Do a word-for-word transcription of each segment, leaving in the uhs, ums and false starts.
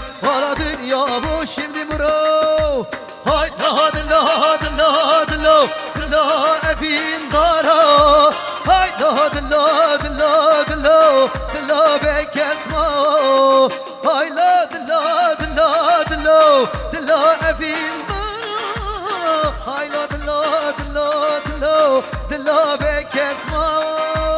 Valla dünya bu şimdi muro. Hay la dilla dilla dilla dilla evin dara. Hay la dilla dilla dilla dilla bekesma. Hay la dilla dilla dilla dilla evin dara. Hay la dilla dilla dilla dilla bekesma.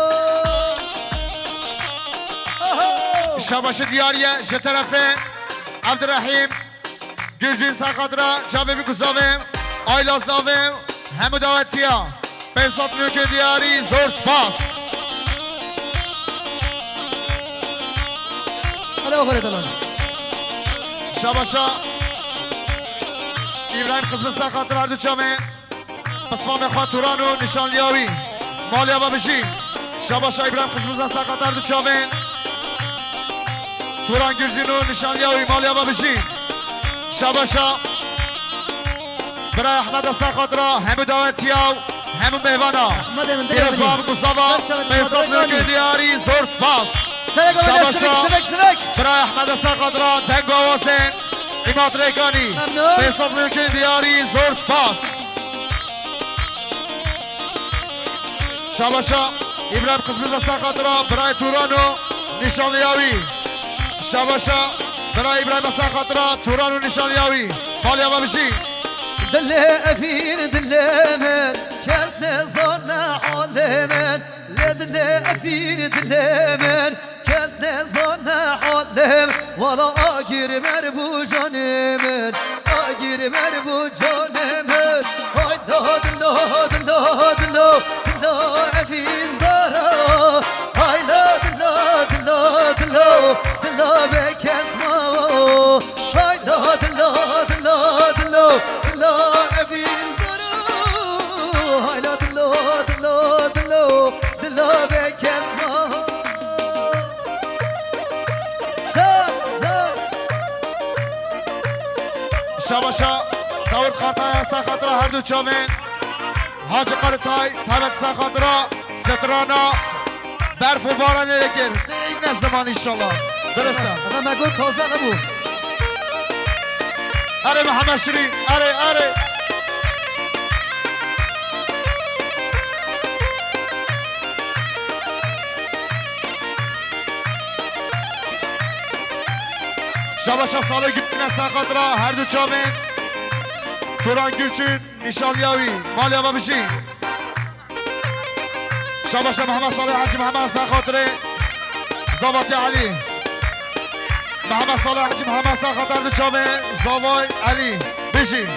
شاباش دیاریه جه طرف عبدالرحیم گرجین ساقادرا جابه بی گزاویم آیلا زاویم همه داوتیا بینصاب نوک دیاری زور سپاس حالا آخره دلان شاباشا ایبراهیم قسم ساقادرا هر دو چامه پسمان خواه توران و نشان لیاوی مالیا با بشی شاباشا ایبراهیم قسم ساقادرا هر دو چامه توران گرجین و نشان لیاوی مالیا با بشی شاباشا برای احمد ساقادرا همه داوتیا همه مهوانا پیروز باب گزاوا بینصاب نوک دیاری زور سپاس شاباشا برای احمد ساقادرا تنگ آوازن اماد ریگانی بینصاب نوک دیاری زور سپاس شاباشا ابراهیم قسمت ساقادرا برای توران و نشان لیاوی شاباشا برای ابراهیم ساقادرا توران و نشان لیاوی مالیا با بشی دل افين دل من كاس نزار حال من لا دل افين دل من كاس نزار حال من ولا اجر مربو جان من اجر مربو جان من هاي داد داد داد داد داد افين دارا هاي لا داد داد داد داد بكاس ما هاي داد داد داد داد لا أبين درو هاي لا دلو دلو دلو دلو بك اسمه شان شان شاباشا داود خاطر ساقادرا هر دو چامن حاج قرطای طلت ساقادرا سترانا برف و باران لکر این نه زمان انشالله درسته اما مگو تازه نبو اره محمد شیرین اره اره شاباشا ساله گرچین ساقادرا هر دو چامن توران گرچین نشان لیاوی مالیا با بشین شاباشا محمد صالح حاجی محمد ساقادره زاوات علی محمد صالح حاجی محمد ساقادر دو چامن زاوای علی بشین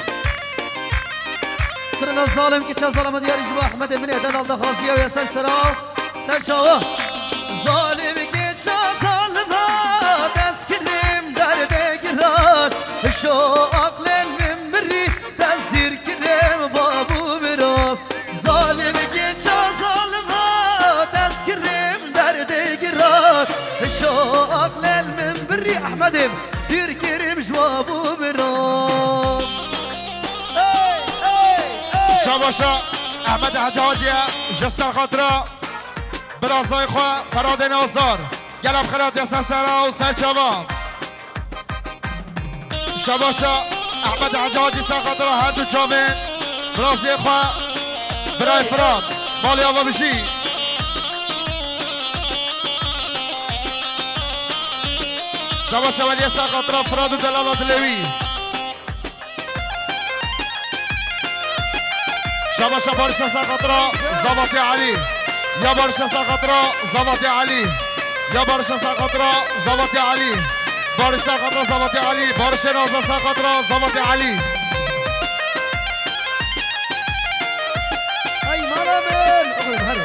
سرنا ظالم که چه ظالم دیاری جبا احمد من اعداد الده خازیه و یسر سرا سر شاوه ظالم که چه ظالم دست کریم درده گران شو عقل من بری دست دیر کریم بابو برام ظالم که چه ظالم دست کریم درده گران شو عقل من بری احمدم دیر کریم جوابو برام شاباشا احمد حجاجیه جسر خاطره برازای خواه فراد نازدار گلب خرات یسن سرا و سرچاوا شاباشا احمد حجاجی سر خاطره هر دو چامه برازای خواه برای فراد مالی آوا بشی شاباشا ولی سر خاطره فراد و دلالات لوی شاباشا بارشا ساقطرا زواتي علي يا بارشا ساقطرا زواتي علي يا بارشا ساقطرا زواتي علي بارشا ساقطرا زواتي علي بارشا نازا ساقطرا زواتي علي اي مرامل اقول هلا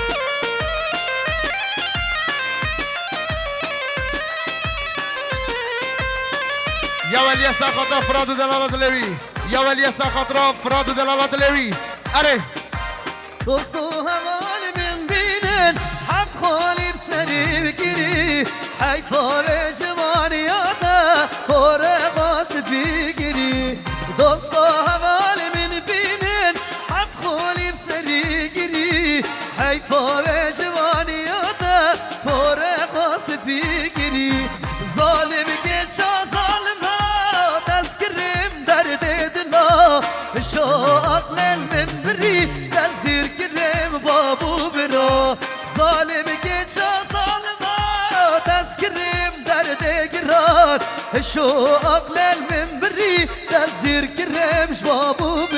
يا ولي ساقطرا فرادو دلالات لوي يا ولي ساقطرا فرادو دلالات لوي اره دوستو هوال من بینن حق خالی بسری بگیری حیفا به جوانیاتا پر غاس بگیری دوستو هوال من بینن حق خالی بسری گیری حیفا به جوانیاتا پر غاس بگیری ظالم که چه ظالم شو عقل من بری دستیر کرم بابو برا ظالم که چا ظالما تذکرم درد گرار شو عقل من بری دستیر کرم بابو برا